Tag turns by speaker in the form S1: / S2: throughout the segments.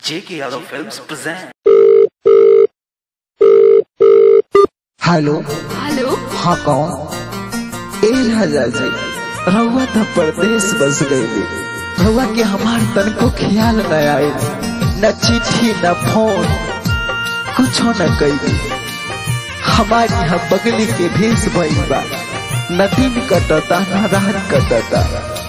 S1: J.K. Yadav Films present.
S2: Hello
S3: hello.
S2: हाँ कौन? ए राजा जी, रउआ तो परदेश बस गई। रउआ के हमार तन को ख्याल न आए, न चिट्ठी न फोन, कुछ न कई। हमारी यहाँ बगली के भेष भइल बा, न दिन कटता न रात कटता।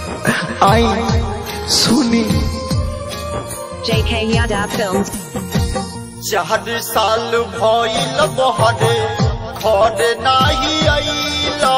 S2: आई सुनी
S3: J.K. Yadav Films.
S4: 4 साल भइल बहरे घर नाही आइला।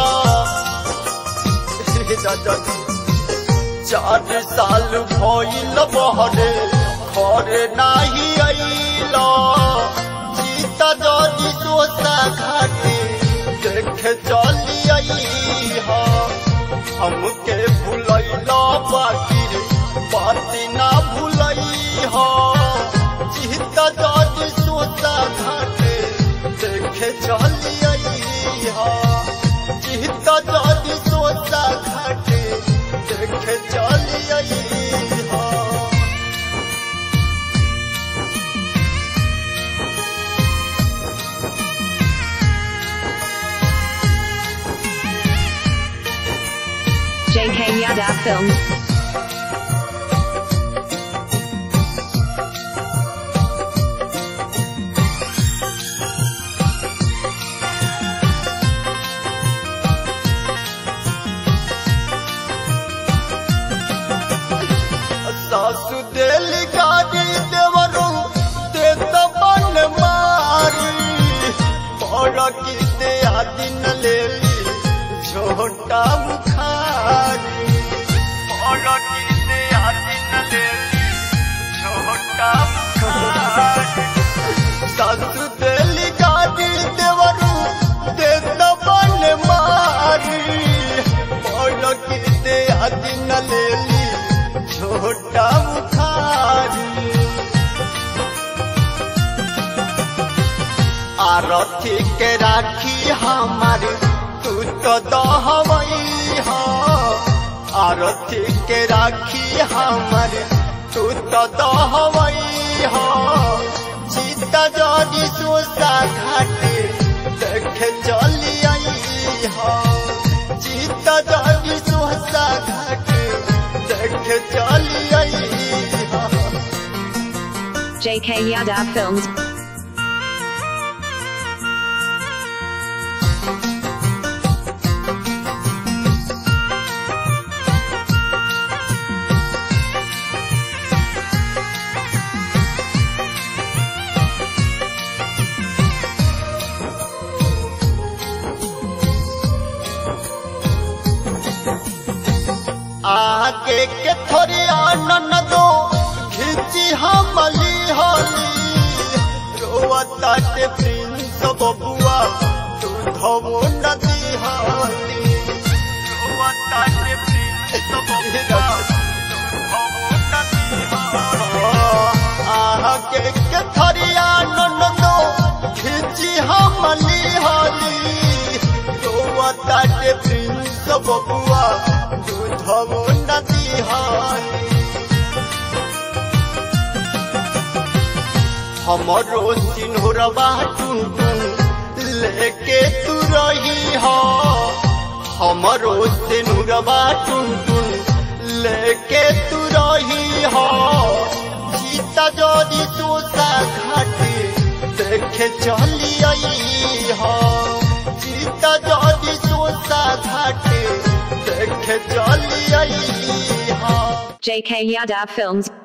S4: 4 साल भइल बहरे घर नाही आइला। सीता जदी दोसा घाटे देख चली आइहा। हमके भुलैला बाकी बाती ना भुलैहा। सीता जदी दोसा घाटे देखे चली आइहा। सीता जदी दोसा घाटे देखे चली आइहा।
S3: J.K. Yadav Films.
S4: सासु दिल गाड़ी देवरू दे तबन मारी। बड़ा की दे दिन ले ली छोटा बुखारी। बड़ा की दे दिन ले ली छोटा बुखारी। सासु दिल गाड़ी देवरू दे तबन मारी। बड़ा की दे दिन ले ली छोटा बुखारी। आरती के राखी हमारे तू तो दहवई हो। आरती के राखी हमारे तू तो दहवई हो। सीता जदी सोसा घाटे देख चली आई हो। सीता जदी सोसा घाटे देख चली आई हो।
S3: J.K. Yadav Films.
S4: आगे के थोड़ी आनन दो खिंची हमली होली। रोवता के प्रिंस बबुआ तू धवो नदी होली। रोवता के प्रिंस बबुआ तू धवो नदी होली। आगे के थोड़ी आनन दो खिंची हमली होली। रोवता के प्रिंस बबुआ धवो नदी हाली। हमरो सिंहरवा टुनटुन लेके तू रही हो। हमरो सिंहरवा टुनटुन लेके तू रही हो। सीता जदी दोसा घाटे देखे चली आई हो। सीता जदी दोसा घाटे देख चली आई हो।
S3: J.K. Yadav Films.